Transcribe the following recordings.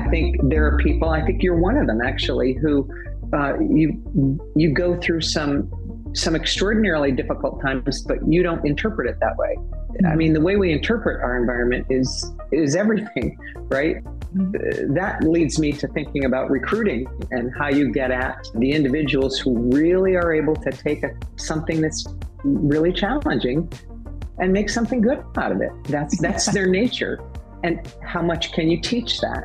think there are people, I think you're one of them actually, who you go through some extraordinarily difficult times, but you don't interpret it that way. I mean, the way we interpret our environment is everything, right? That leads me to thinking about recruiting and how you get at the individuals who really are able to take something that's really challenging and make something good out of it. That's their nature. And how much can you teach that?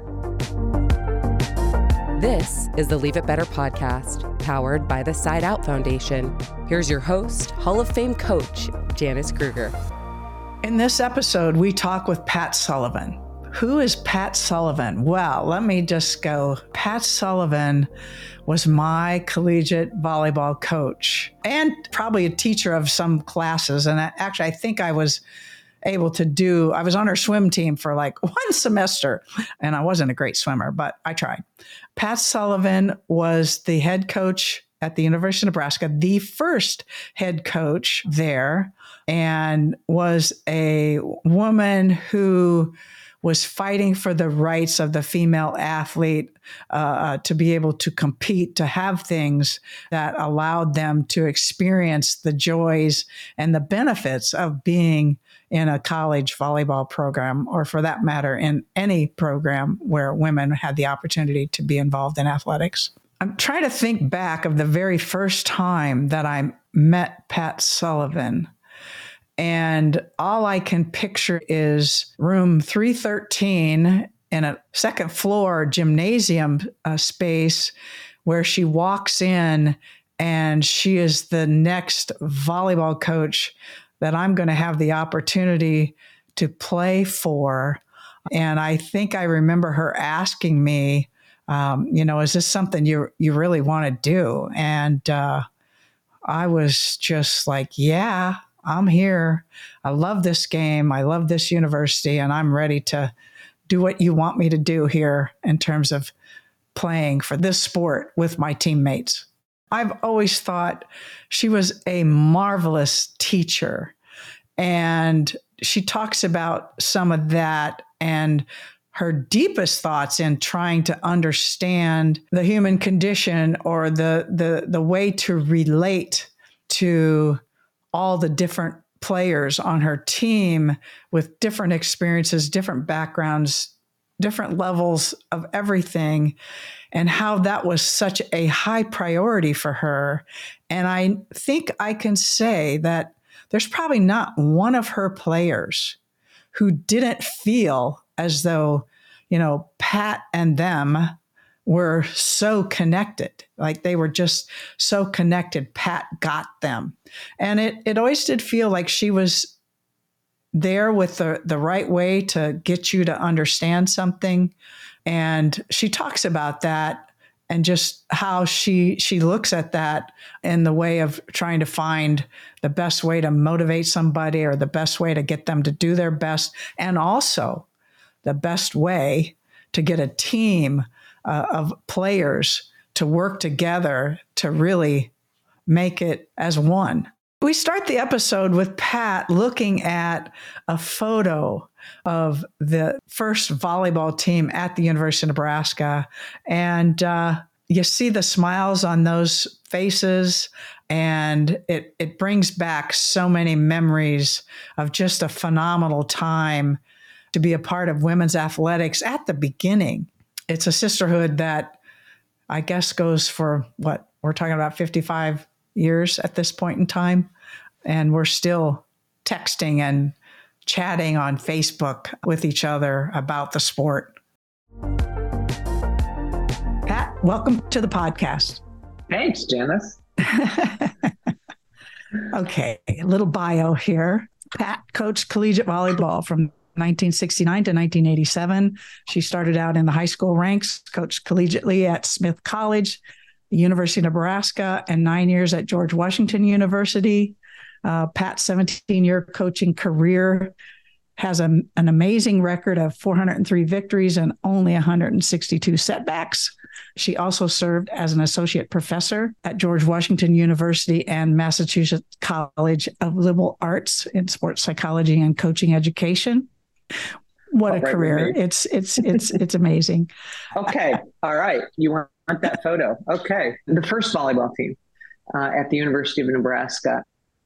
This is the Leave It Better podcast, powered by the Side Out Foundation. Here's your host, Hall of Fame coach, Janice Kruger. In this episode, we talk with Pat Sullivan. Who is Pat Sullivan? Well, let me just go. Pat Sullivan was my collegiate volleyball coach and probably a teacher of some classes. And I think I was able to I was on her swim team for like one semester, and I wasn't a great swimmer, but I tried. Pat Sullivan was the head coach at the University of Nebraska, the first head coach there, and was a woman who was fighting for the rights of the female athlete to be able to compete, to have things that allowed them to experience the joys and the benefits of being in a college volleyball program, or for that matter, in any program where women had the opportunity to be involved in athletics. I'm trying to think back of the very first time that I met Pat Sullivan. And all I can picture is room 313 in a second floor gymnasium space where she walks in, and she is the next volleyball coach that I'm going to have the opportunity to play for. And I think I remember her asking me, is this something you really want to do? And I was just like, yeah, I'm here. I love this game. I love this university, and I'm ready to do what you want me to do here in terms of playing for this sport with my teammates. I've always thought she was a marvelous teacher, and she talks about some of that and her deepest thoughts in trying to understand the human condition, or the way to relate to all the different players on her team with different experiences, different backgrounds, different levels of everything, and how that was such a high priority for her. And I think I can say that there's probably not one of her players who didn't feel as though, Pat and them were so connected. Like they were just so connected. Pat got them. And it always did feel like she was there with the right way to get you to understand something. And she talks about that and just how she looks at that in the way of trying to find the best way to motivate somebody, or the best way to get them to do their best, and also the best way to get a team of players to work together to really make it as one. We start the episode with Pat looking at a photo of the first volleyball team at the University of Nebraska. And you see the smiles on those faces, and it brings back so many memories of just a phenomenal time to be a part of women's athletics at the beginning. It's a sisterhood that I guess goes for what we're talking about 55 years at this point in time. And we're still texting and chatting on Facebook with each other about the sport. Pat, welcome to the podcast. Thanks, Janice. Okay, a little bio here. Pat coached collegiate volleyball from 1969 to 1987. She started out in the high school ranks, coached collegiately at Smith College, the University of Nebraska, and 9 years at George Washington University. Pat's 17-year coaching career has an amazing record of 403 victories and only 162 setbacks. She also served as an associate professor at George Washington University and Massachusetts College of Liberal Arts in sports psychology and coaching education. What a career. It's amazing. Okay. All right. You want that photo. Okay. The first volleyball team at the University of Nebraska.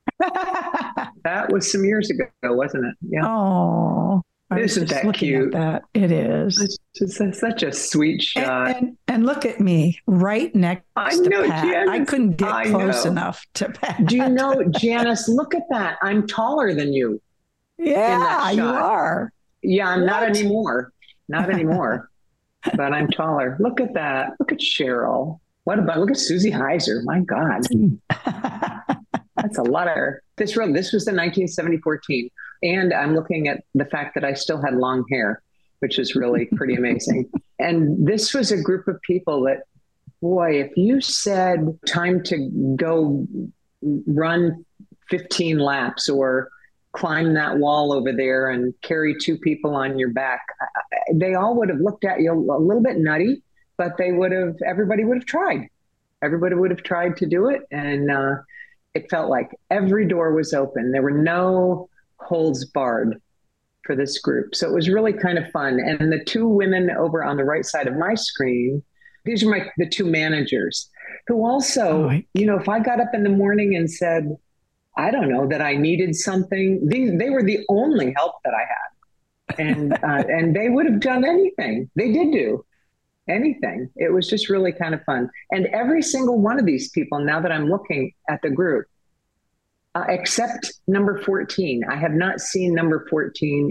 That was some years ago, wasn't it? Yeah. Oh, isn't that cute? That. It is. It's such a sweet shot. And look at me right next to Pat. Janice, I couldn't get close enough to Pat. Do you know, Janice, look at that. I'm taller than you. Yeah, you are. Yeah, I'm not anymore. Not anymore. But I'm taller. Look at that. Look at Cheryl. Look at Susie Heiser. My God. That's a lot of her. This was the 1974 team. And I'm looking at the fact that I still had long hair, which is really pretty amazing. And this was a group of people that, boy, if you said time to go run 15 laps or climb that wall over there and carry 2 people on your back, they all would have looked at you a little bit nutty, but everybody would have tried. Everybody would have tried to do it. And it felt like every door was open. There were no holds barred for this group. So it was really kind of fun. And the 2 women over on the right side of my screen, these are the 2 managers who also, if I got up in the morning and said, I don't know, that I needed something, they were the only help that I had. And they would have done anything. They did do anything. It was just really kind of fun. And every single one of these people, now that I'm looking at the group, except number 14, I have not seen number 14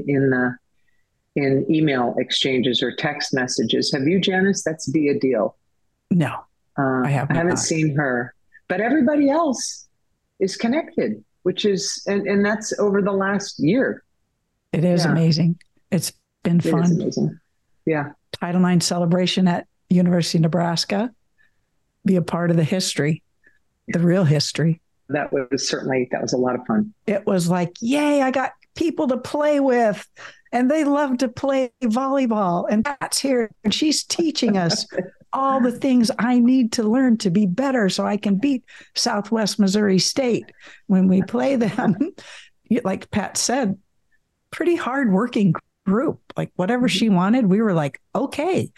in email exchanges or text messages. Have you, Janice? That's be a deal. No, I haven't seen her. But everybody else is connected, which is, and that's over the last year. It is amazing. It's been fun. It is amazing. Yeah. Title IX celebration at University of Nebraska. Be a part of the history, the real history. That was a lot of fun. It was like, yay, I got people to play with and they love to play volleyball. And Pat's here and she's teaching us all the things I need to learn to be better so I can beat Southwest Missouri State when we play them. Like Pat said, pretty hardworking group. Like whatever she wanted, we were like, okay,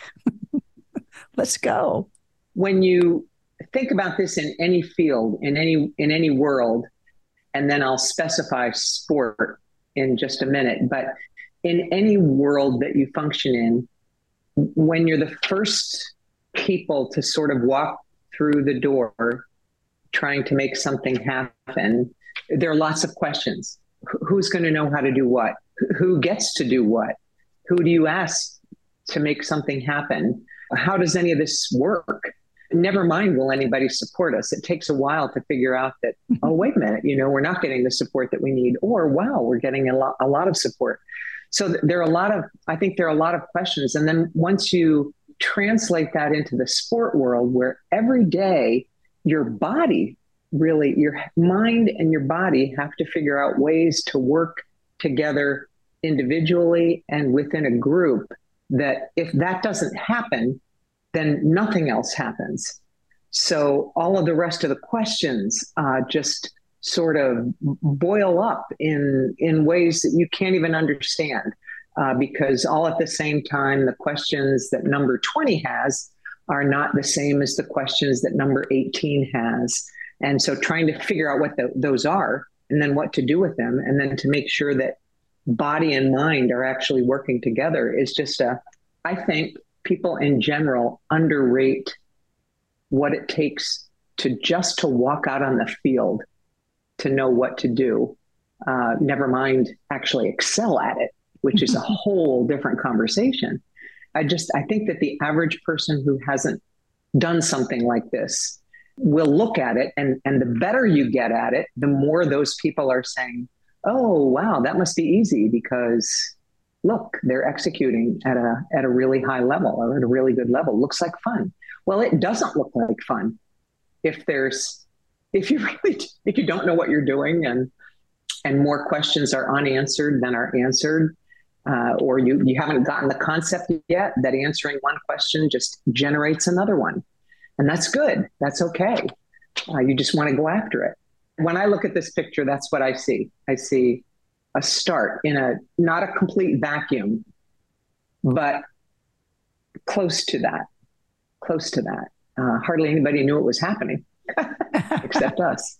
let's go. When you think about this in any field, in any world, and then I'll specify sport in just a minute, but in any world that you function in, when you're the first people to sort of walk through the door trying to make something happen, there are lots of questions. Who's going to know how to do what? Who gets to do what? Who do you ask to make something happen? How does any of this work? Never mind, will anybody support us? It takes a while to figure out that, oh, wait a minute, we're not getting the support that we need, or wow, we're getting a lot of support. So I think there are a lot of questions. And then once you translate that into the sport world, where every day your body, really your mind and your body have to figure out ways to work together individually and within a group, that if that doesn't happen, then nothing else happens. So all of the rest of the questions just sort of boil up in ways that you can't even understand, because all at the same time, the questions that number 20 has are not the same as the questions that number 18 has. And so trying to figure out what those are and then what to do with them, and then to make sure that body and mind are actually working together is just I think people in general underrate what it takes to walk out on the field to know what to do. Never mind actually excel at it, which is a whole different conversation. I think that the average person who hasn't done something like this will look at it, and the better you get at it, the more those people are saying, oh, wow, that must be easy because look, they're executing at a really high level or at a really good level. Looks like fun. Well, it doesn't look like fun if you don't know what you're doing, and more questions are unanswered than are answered, or you haven't gotten the concept yet that answering one question just generates another one. And that's good. That's okay. You just want to go after it. When I look at this picture, that's what I see. I see a start in not a complete vacuum, but close to that. Hardly anybody knew it was happening except us.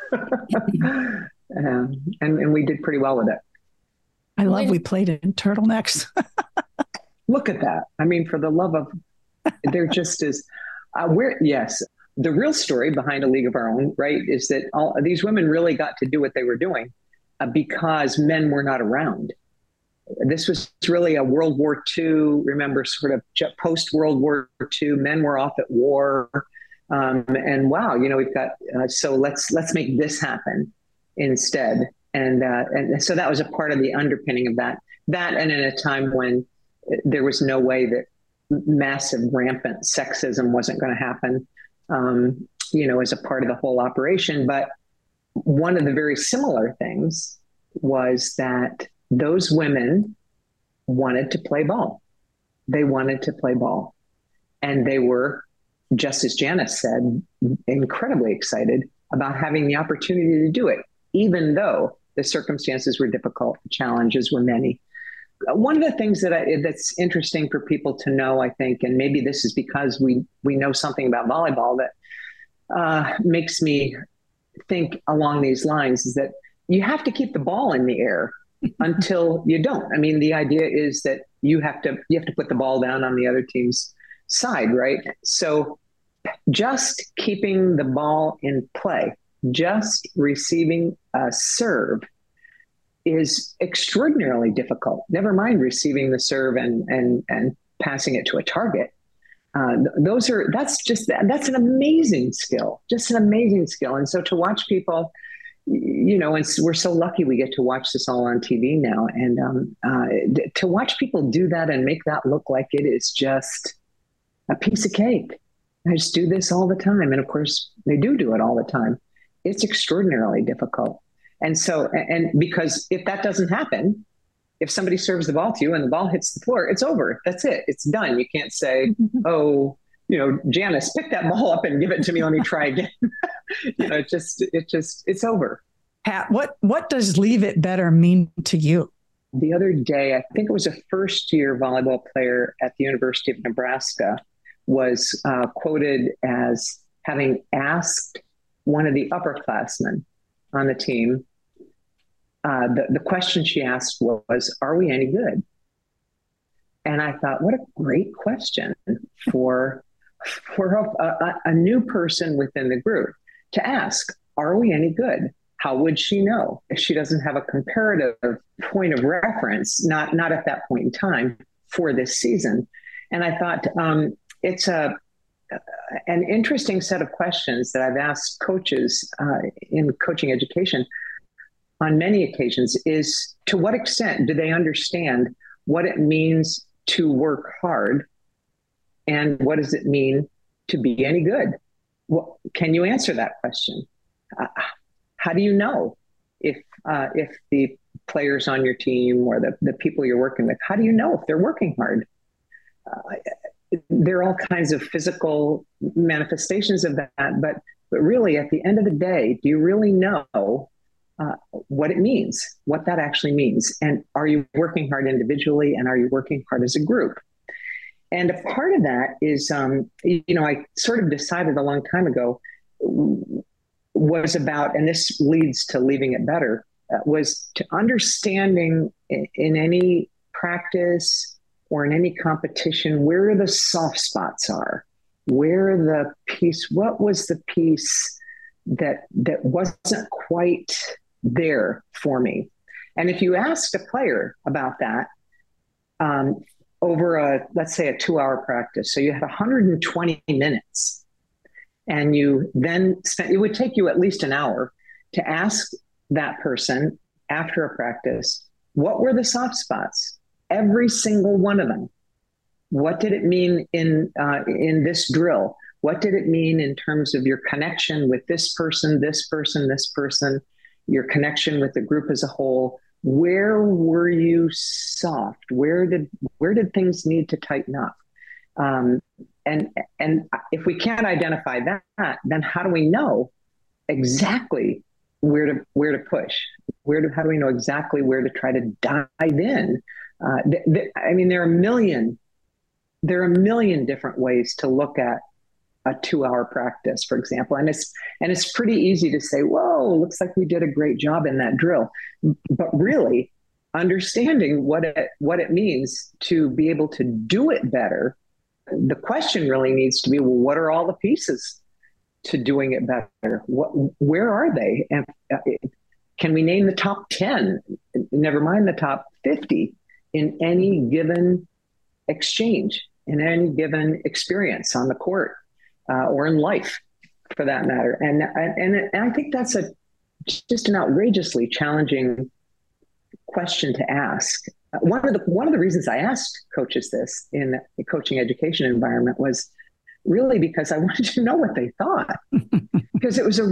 And we did pretty well with it. I love we played in turtlenecks. Look at that. I mean, for the love of, there just is, yes, the real story behind A League of Our Own, right, is that all these women really got to do what they were doing because men were not around. This was really a World War II, remember, sort of post-World War II, men were off at war. And wow, we've got, so let's make this happen instead. And so that was a part of the underpinning of that, and in a time when there was no way that massive rampant sexism wasn't going to happen, as a part of the whole operation. But one of the very similar things was that those women wanted to play ball. They wanted to play ball. And they were, just as Janice said, incredibly excited about having the opportunity to do it, even though the circumstances were difficult, the challenges were many. One of the things that's interesting for people to know, I think, and maybe this is because we know something about volleyball that makes me think along these lines, is that you have to keep the ball in the air until you don't. I mean, the idea is that you have to put the ball down on the other team's side, right? So just keeping the ball in play, just receiving a serve is extraordinarily difficult. Never mind receiving the serve and passing it to a target. That's an amazing skill, just an amazing skill. And so to watch people, and we're so lucky we get to watch this all on TV now. And to watch people do that and make that look like it is just a piece of cake. I just do this all the time. And of course, they do it all the time. It's extraordinarily difficult. And so, and because if that doesn't happen, if somebody serves the ball to you and the ball hits the floor, it's over. That's it. It's done. You can't say, oh, Janice, pick that ball up and give it to me. Let me try again. It's over. Pat, what does leave it better mean to you? The other day, I think it was a first-year volleyball player at the University of Nebraska was quoted as having asked one of the upperclassmen on the team, the question she asked was, are we any good? And I thought, what a great question for a new person within the group to ask, are we any good? How would she know if she doesn't have a comparative point of reference, not at that point in time for this season? And I thought it's an interesting set of questions that I've asked coaches in coaching education on many occasions is, to what extent do they understand what it means to work hard, and what does it mean to be any good? Well, can you answer that question? How do you know if the players on your team or the people you're working with, how do you know if they're working hard? There are all kinds of physical manifestations of that, but really at the end of the day, do you really know what it means, what that actually means? And are you working hard individually, and are you working hard as a group? And a part of that is, I sort of decided a long time ago was about, and this leads to leaving it better, was to understanding in any practice or in any competition where the soft spots are, what was the piece that wasn't quite there for me. And if you asked a player about that over let's say a 2-hour practice, so you had 120 minutes, and you then it would take you at least an hour to ask that person after a practice, what were the soft spots? Every single one of them. What did it mean in this drill? What did it mean in terms of your connection with this person, your connection with the group as a whole? Where were you soft? Where did things need to tighten up? And if we can't identify that, then how do we know exactly where to push? How do we know exactly where to try to dive in I mean, there are a million different ways to look at a 2-hour practice, for example. And it's pretty easy to say, whoa, looks like we did a great job in that drill. But really understanding what it means to be able to do it better, the question really needs to be, well, what are all the pieces to doing it better? Where are they? And can we name the top 10, never mind the top 50, in any given exchange, in any given experience on the court? Or in life, for that matter. And I think that's just an outrageously challenging question to ask. One of the reasons I asked coaches this in the coaching education environment was really because I wanted to know what they thought, because it was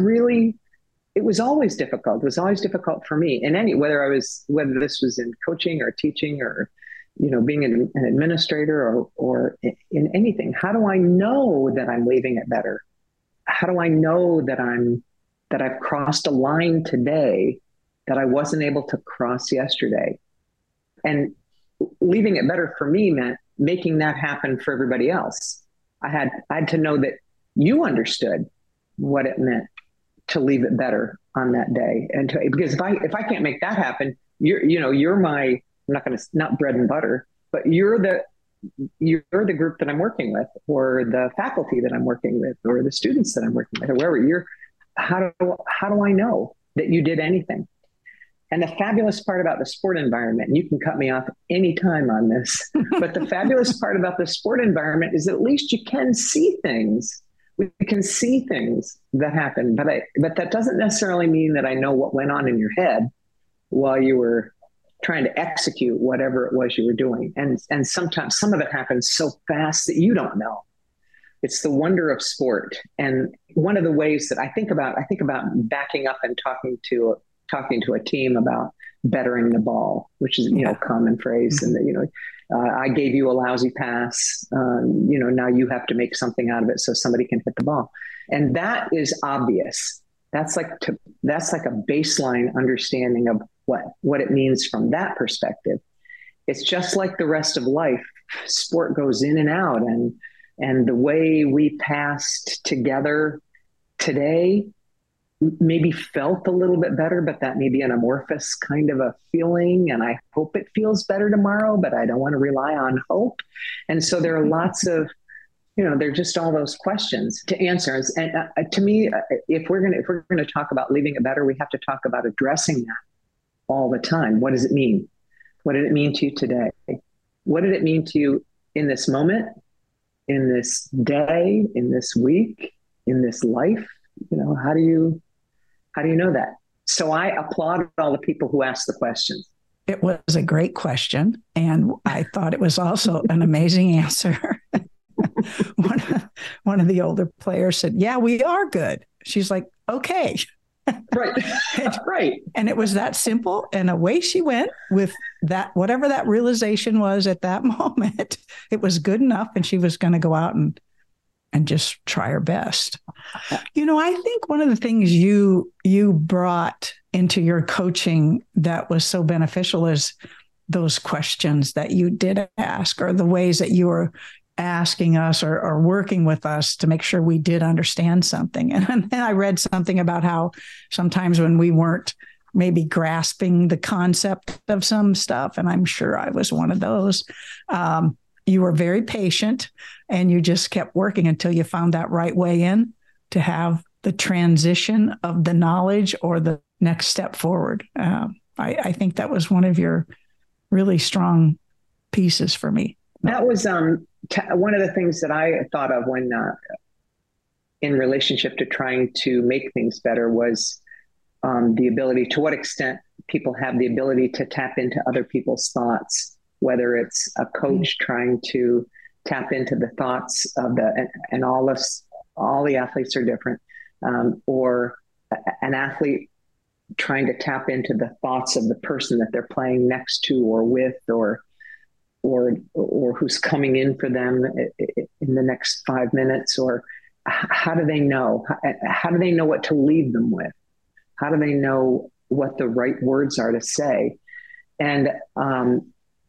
always difficult. It was always difficult for me whether this was in coaching or teaching or being an administrator or in anything. How do I know that I'm leaving it better? How do I know that I've crossed a line today that I wasn't able to cross yesterday? And leaving it better for me meant making that happen for everybody else. I had to know that you understood what it meant to leave it better on that day. Because if I can't make that happen, you're my, I'm not bread and butter, but you're the group that I'm working with, or the faculty that I'm working with, or the students that I'm working with, or wherever how do I know that you did anything? And the fabulous part about the sport environment, and you can cut me off anytime on this, but the fabulous part about the sport environment is at least you can see things. We can see things that happen, but that doesn't necessarily mean that I know what went on in your head while you were trying to execute whatever it was you were doing. And sometimes some of it happens so fast that you don't know. It's the wonder of sport. And one of the ways that I think about backing up and talking to a team about bettering the ball, which is, a common phrase. And I gave you a lousy pass. Now you have to make something out of it so somebody can hit the ball. And that is obvious. That's like a baseline understanding of what it means from that perspective. It's just like the rest of life. Sport goes in and out, and the way we passed together today maybe felt a little bit better, but that may be an amorphous kind of a feeling. And I hope it feels better tomorrow, but I don't want to rely on hope. And so there are lots of, they're just all those questions to answer. And to me, if we're going to talk about leaving it better, we have to talk about addressing that all the time. What does it mean? What did it mean to you today? What did it mean to you in this moment, in this day, in this week, in this life? How do you know that? So I applaud all the people who asked the questions. It was a great question, and I thought it was also an amazing answer. One of the older players said, "Yeah, we are good." She's like, "Okay." Right. Right. And it was that simple. And away she went with that, whatever that realization was at that moment. It was good enough. And she was going to go out and just try her best. I think one of the things you brought into your coaching that was so beneficial is those questions that you did ask, or the ways that you were asking us or working with us to make sure we did understand something. And I read something about how sometimes when we weren't maybe grasping the concept of some stuff, and I'm sure I was one of those, you were very patient and you just kept working until you found that right way in to have the transition of the knowledge or the next step forward. I think that was one of your really strong pieces for me. That was one of the things that I thought of when in relationship to trying to make things better was the ability, to what extent people have the ability to tap into other people's thoughts, whether it's a coach trying to tap into the thoughts of and all the athletes are different, or an athlete trying to tap into the thoughts of the person that they're playing next to or with, or who's coming in for them in the next 5 minutes, or how do they know? How do they know what to leave them with? How do they know what the right words are to say? And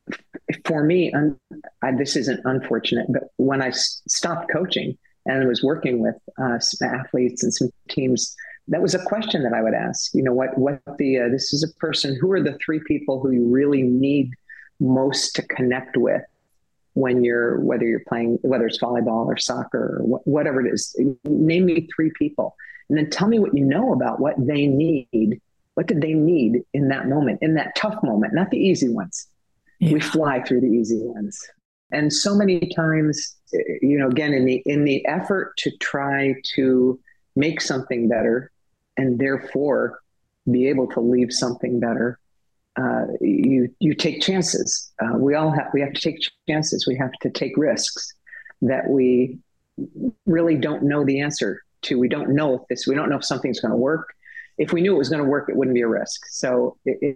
for me, this isn't unfortunate, but when I stopped coaching and was working with some athletes and some teams, that was a question that I would ask. This is a person. Who are the three people who you really need most to connect with when whether you're playing, whether it's volleyball or soccer or whatever it is? Name me three people, and then tell me what you know about what they need. What did they need in that moment, in that tough moment, not the easy ones. Yeah. We fly through the easy ones. And so many times, again, in the effort to try to make something better and therefore be able to leave something better, you take chances. We have to take chances. We have to take risks that we really don't know the answer to. We don't know if something's going to work. If we knew it was going to work, it wouldn't be a risk. So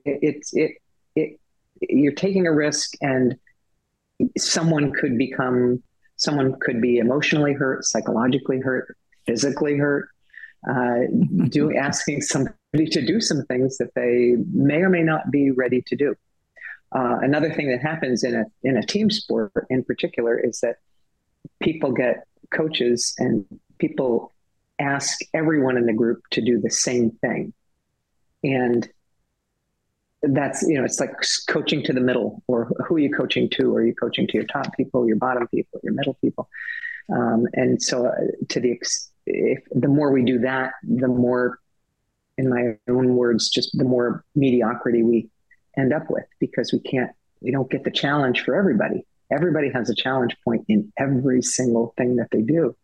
you're taking a risk, and someone could be emotionally hurt, psychologically hurt, physically hurt, asking somebody to do some things that they may or may not be ready to do. Another thing that happens in a team sport in particular is that people get coaches and people ask everyone in the group to do the same thing. And that's, it's like coaching to the middle, or who are you coaching to? Are you coaching to your top people, your bottom people, your middle people? And so the more we do that, the more, in my own words, just the more mediocrity we end up with, because we don't get the challenge for everybody. Everybody has a challenge point in every single thing that they do.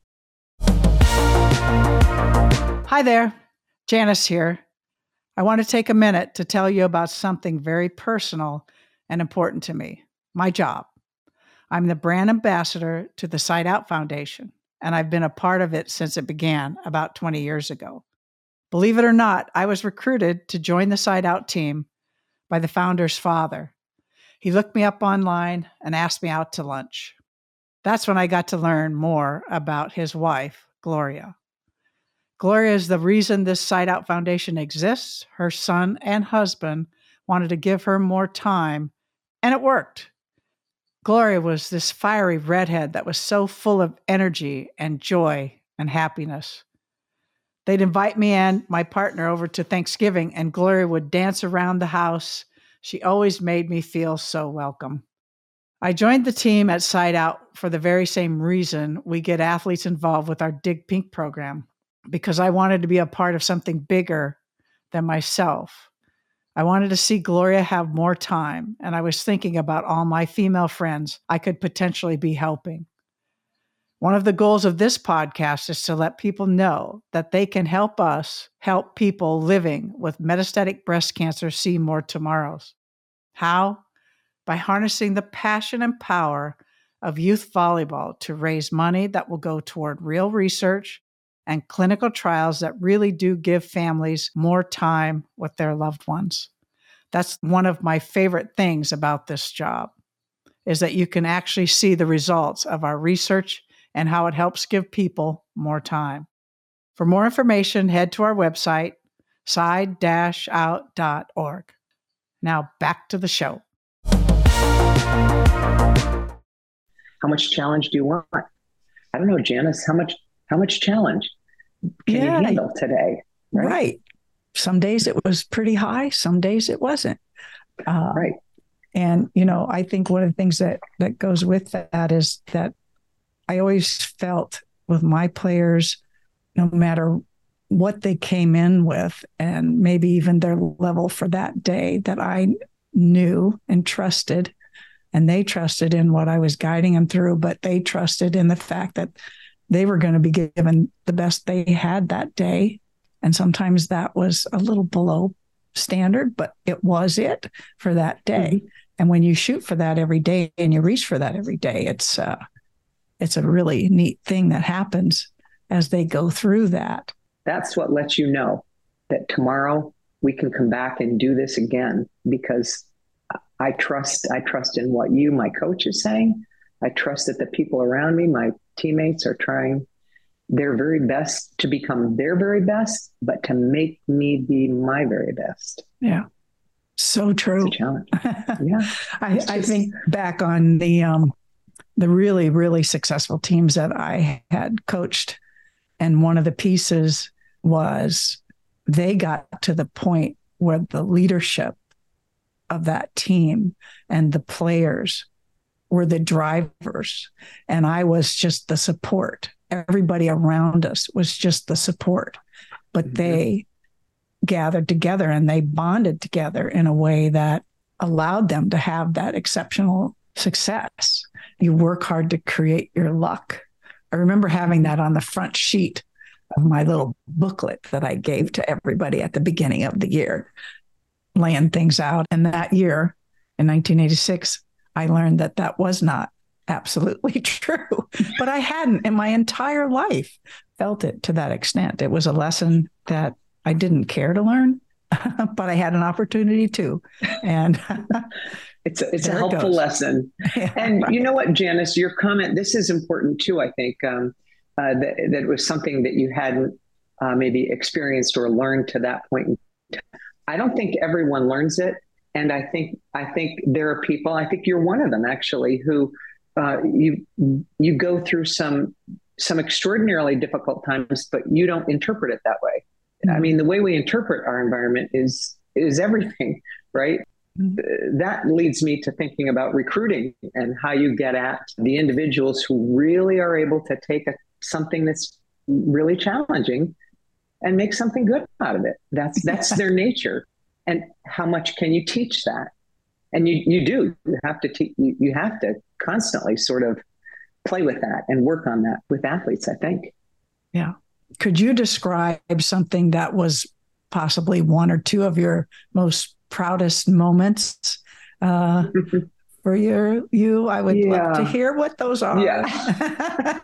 Hi there, Janice here. I want to take a minute to tell you about something very personal and important to me, my job. I'm the brand ambassador to the Side Out Foundation, and I've been a part of it since it began about 20 years ago. Believe it or not, I was recruited to join the Side Out team by the founder's father. He looked me up online and asked me out to lunch. That's when I got to learn more about his wife, Gloria. Gloria is the reason this Side Out Foundation exists. Her son and husband wanted to give her more time, and it worked. Gloria was this fiery redhead that was so full of energy and joy and happiness. They'd invite me and my partner over to Thanksgiving, and Gloria would dance around the house. She always made me feel so welcome. I joined the team at Side Out for the very same reason we get athletes involved with our Dig Pink program, because I wanted to be a part of something bigger than myself. I wanted to see Gloria have more time, and I was thinking about all my female friends I could potentially be helping. One of the goals of this podcast is to let people know that they can help us help people living with metastatic breast cancer see more tomorrows. How? By harnessing the passion and power of youth volleyball to raise money that will go toward real research and clinical trials that really do give families more time with their loved ones. That's one of my favorite things about this job, is that you can actually see the results of our research and how it helps give people more time. For more information, head to our website, side-out.org. Now back to the show. How much challenge do you want? I don't know, Janice, how much challenge can you handle today? Right. Some days it was pretty high. Some days it wasn't. Right. And, I think one of the things that goes with that is that I always felt with my players, no matter what they came in with, and maybe even their level for that day, that I knew and trusted, and they trusted in what I was guiding them through, but they trusted in the fact that they were going to be given the best they had that day. And sometimes that was a little below standard, but it was it for that day. Mm-hmm. And when you shoot for that every day and you reach for that every day, it's a really neat thing that happens as they go through that. That's what lets you know that tomorrow we can come back and do this again, because I trust in what you, my coach, is saying. I trust that the people around me, my teammates, are trying their very best to become their very best, but to make me be my very best. Yeah. So It's true. a challenge. Yeah. I think back on the really, really successful teams that I had coached. And one of the pieces was they got to the point where the leadership of that team and the players were the drivers. And I was just the support. Everybody around us was just the support. But they gathered together and they bonded together in a way that allowed them to have that exceptional success. You work hard to create your luck. I remember having that on the front sheet of my little booklet that I gave to everybody at the beginning of the year, laying things out. And that year, in 1986, I learned that that was not absolutely true, but I hadn't in my entire life felt it to that extent. It was a lesson that I didn't care to learn, but I had an opportunity to. And it's a helpful lesson. Yeah, and right. You know what, Janice, your comment, this is important too, I think, that it was something that you hadn't maybe experienced or learned to that point. I don't think everyone learns it. And I think there are people, I think you're one of them actually, who you go through some extraordinarily difficult times, but you don't interpret it that way. I mean, the way we interpret our environment is everything, right? That leads me to thinking about recruiting and how you get at the individuals who really are able to take something that's really challenging and make something good out of it. That's their nature. And how much can you teach that? And you have to constantly sort of play with that and work on that with athletes, I think. Yeah. Could you describe something that was possibly one or two of your most proudest moments for you? I would love to hear what those are. Yeah.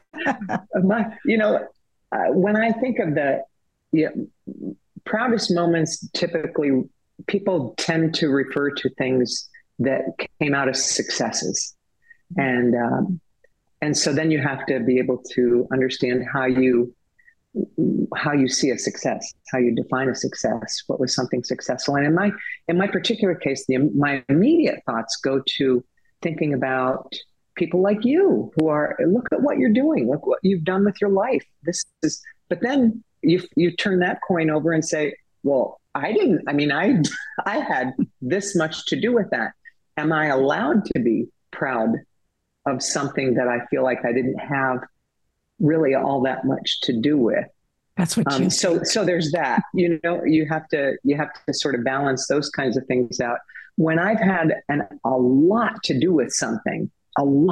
When I think of the proudest moments, typically people tend to refer to things that came out as successes. And so then you have to be able to understand how you see a success, how you define a success, what was something successful. And in my particular case, my immediate thoughts go to thinking about people like you who are, look at what you're doing, look what you've done with your life. But then you turn that coin over and say, well, I had this much to do with that. Am I allowed to be proud of something that I feel like I didn't have really all that much to do with? That's what you so there's that. You have to sort of balance those kinds of things out. When I've had a lot to do with something, I'm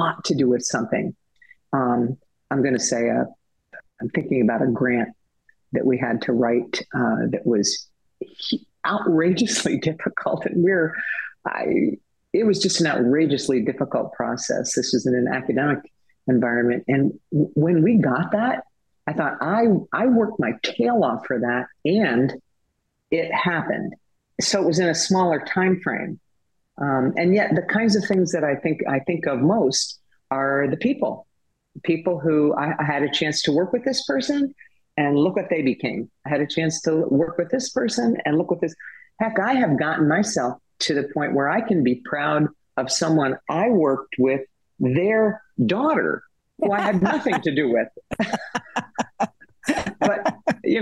going to say I'm thinking about a grant that we had to write that was outrageously difficult, and it was just an outrageously difficult process. This was in an academic environment, and when we got that, I thought I worked my tail off for that, and it happened. So it was in a smaller time frame, and yet the kinds of things that I think of most are the people who I had a chance to work with this person, and look what they became. I had a chance to work with this person, and look what this. Heck, I have gotten myself to the point where I can be proud of someone I worked with, their daughter, who I had nothing to do with. But,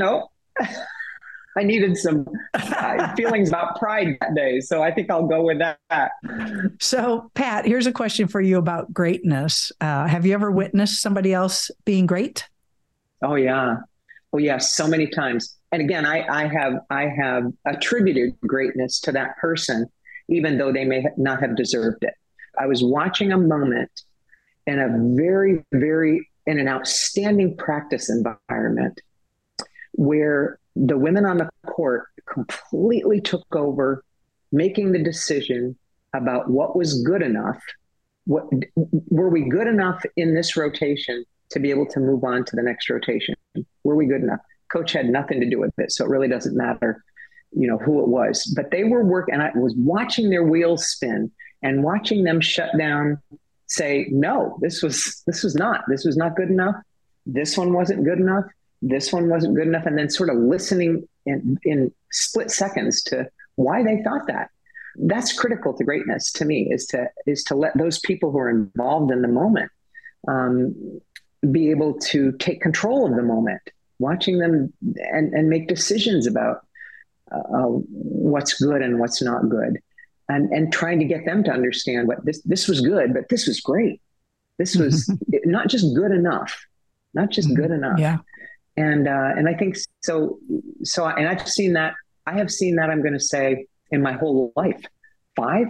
I needed some feelings about pride that day. So I think I'll go with that. So, Pat, here's a question for you about greatness. Have you ever witnessed somebody else being great? Oh, yeah. So many times. And again, I have attributed greatness to that person, even though they may not have deserved it. I was watching a moment in a very, very, in an outstanding practice environment where the women on the court completely took over, making the decision about what was good enough. Were we good enough in this rotation to be able to move on to the next rotation? Were we good enough? Coach had nothing to do with it, so it really doesn't matter, who it was. But they were working, and I was watching their wheels spin and watching them shut down, say, no, this was not good enough. This one wasn't good enough. This one wasn't good enough. And then sort of listening in split seconds to why they thought that. That's critical to greatness to me, is to let those people who are involved in the moment be able to take control of the moment, watching them and make decisions about what's good and what's not good, and trying to get them to understand what this was good, but this was great. This was not just good enough, not just good enough. Yeah. And I think so. And I've seen that. I have seen that, I'm going to say, in my whole life, 5,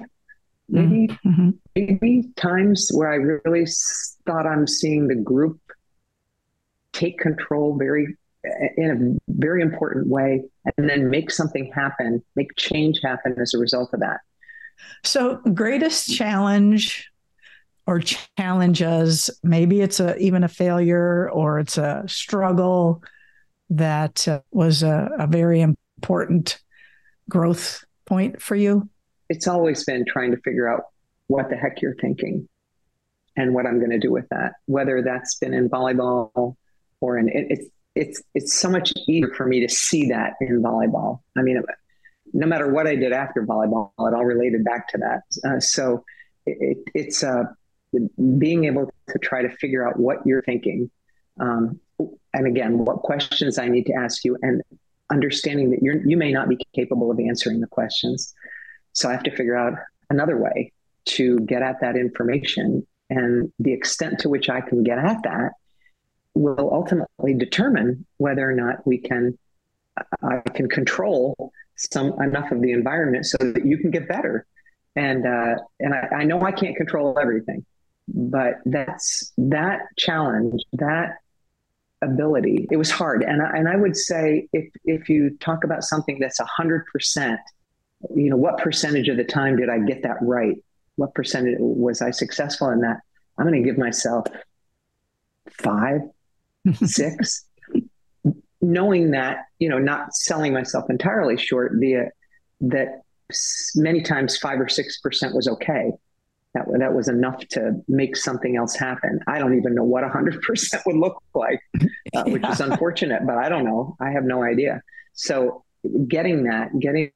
maybe times where I really thought I'm seeing the group take control in a very important way, and then make something happen, make change happen as a result of that. So, greatest challenge or challenges, maybe it's even a failure or it's a struggle that was a very important growth point for you? It's always been trying to figure out what the heck you're thinking and what I'm going to do with that, whether that's been in volleyball or it's so much easier for me to see that in volleyball. I mean, no matter what I did after volleyball, it all related back to that. So it's being able to try to figure out what you're thinking. And again, what questions I need to ask you, and understanding that you may not be capable of answering the questions. So I have to figure out another way to get at that information. And the extent to which I can get at that will ultimately determine whether or not I can control enough of the environment so that you can get better. And I know I can't control everything, but that challenge, that ability, it was hard. And I would say if you talk about something that's 100%, what percentage of the time did I get that right? What percentage was I successful in that? I'm going to give myself 5, 6, knowing that, not selling myself entirely short, that many times 5 or 6% was okay. That was enough to make something else happen. I don't even know what 100% would look like, which is unfortunate, but I don't know. I have no idea. So getting that,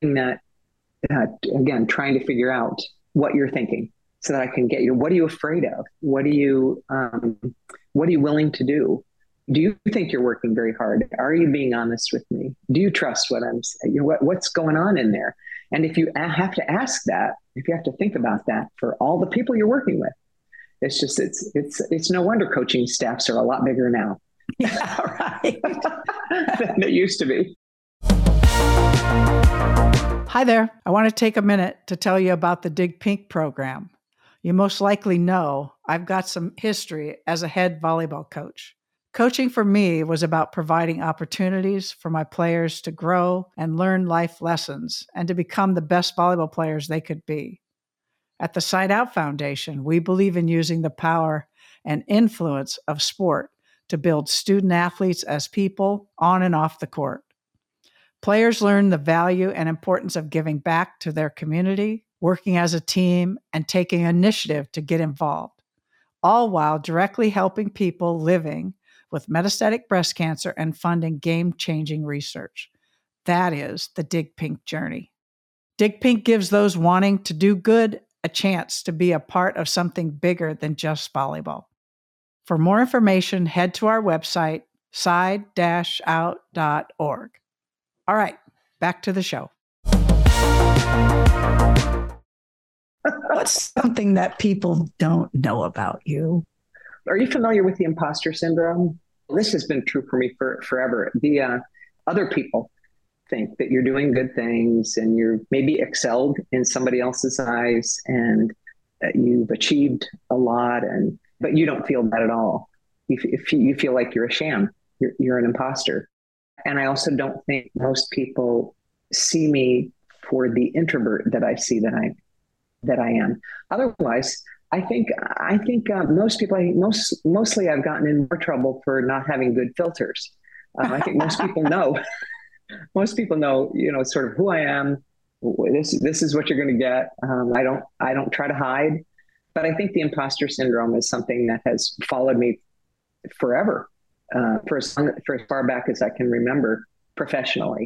again, trying to figure out what you're thinking so that I can get you. What are you afraid of? What are you willing to do? Do you think you're working very hard? Are you being honest with me? Do you trust what I'm saying? What's going on in there? And if you have to ask that, if you have to think about that for all the people you're working with, it's no wonder coaching staffs are a lot bigger now. Yeah, right. Than they used to be. Hi there. I want to take a minute to tell you about the Dig Pink program. You most likely know I've got some history as a head volleyball coach. Coaching for me was about providing opportunities for my players to grow and learn life lessons and to become the best volleyball players they could be. At the Side Out Foundation, we believe in using the power and influence of sport to build student athletes as people on and off the court. Players learn the value and importance of giving back to their community, working as a team, and taking initiative to get involved, all while directly helping people living with metastatic breast cancer and funding game-changing research. That is the Dig Pink journey. Dig Pink gives those wanting to do good a chance to be a part of something bigger than just volleyball. For more information, head to our website, side-out.org. All right, back to the show. What's something that people don't know about you? Are you familiar with the imposter syndrome? This has been true for me forever. The other people think that you're doing good things and you're maybe excelled in somebody else's eyes and that you've achieved a lot, but you don't feel that at all. You feel like you're a sham. You're an imposter. And I also don't think most people see me for the introvert that I see that I am. Otherwise, I think most people, mostly I've gotten in more trouble for not having good filters. I think most people know. Most people know, sort of who I am. This is what you're going to get. I don't try to hide, but I think the imposter syndrome is something that has followed me forever, for as far back as I can remember professionally.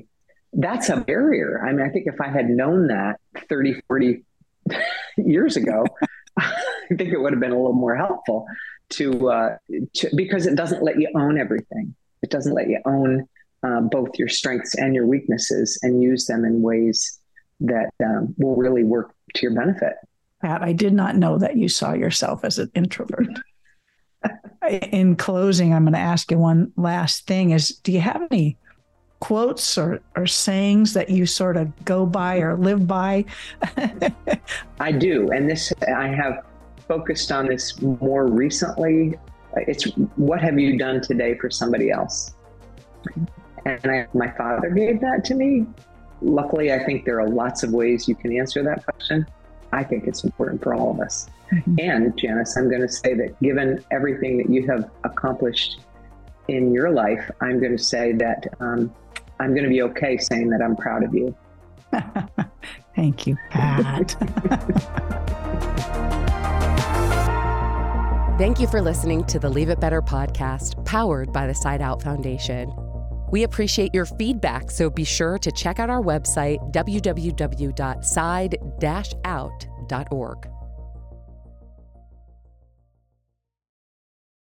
that's a barrier. I mean, I think if I had known that 30, 40 years ago, I think it would have been a little more helpful to because it doesn't let you own everything. It doesn't let you own both your strengths and your weaknesses and use them in ways that will really work to your benefit. Pat, I did not know that you saw yourself as an introvert. In closing, I'm going to ask you one last thing is, do you have any quotes or sayings that you sort of go by or live by? I do. And I have focused on this more recently. It's, what have you done today for somebody else? And my father gave that to me. Luckily, I think there are lots of ways you can answer that question. I think it's important for all of us. Mm-hmm. And Janice, I'm going to say that given everything that you have accomplished in your life, I'm going to say that I'm going to be okay saying that I'm proud of you. Thank you, Pat. Thank you for listening to the Leave It Better podcast, powered by the Side Out Foundation. We appreciate your feedback, so be sure to check out our website, www.side-out.org.